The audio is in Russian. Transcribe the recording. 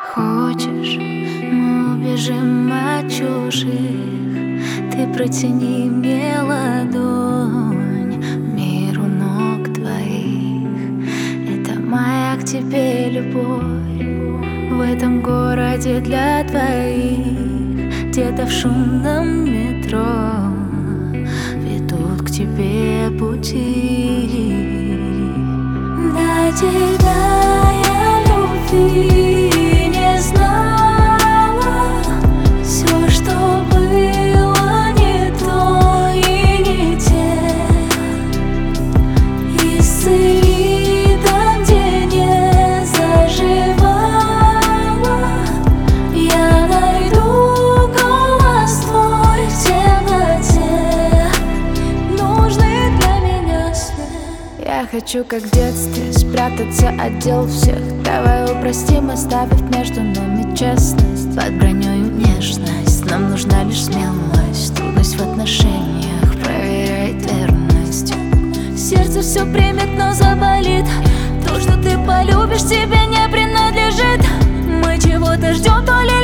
Хочешь, мы убежим от чужих? Ты протяни мне ладонь, мир у ног твоих. Это моя к тебе любовь. В этом городе для двоих, где-то в шумном метро ведут к тебе пути. До тебя я любви не знала. Все, что было не то и не те. Исцели там, где не заживала. Я найду голос твой в темноте. Нужный для меня свет. Я хочу, как в детстве, спрятаться от дел всех. Давай упростим, оставив между нами честность. Под бронёю нежность, нам нужна лишь смелость. Трудность в отношениях проверяет верность. Сердце все примет, но заболит. То, что ты полюбишь, тебе не принадлежит. Мы чего-то ждем, то ли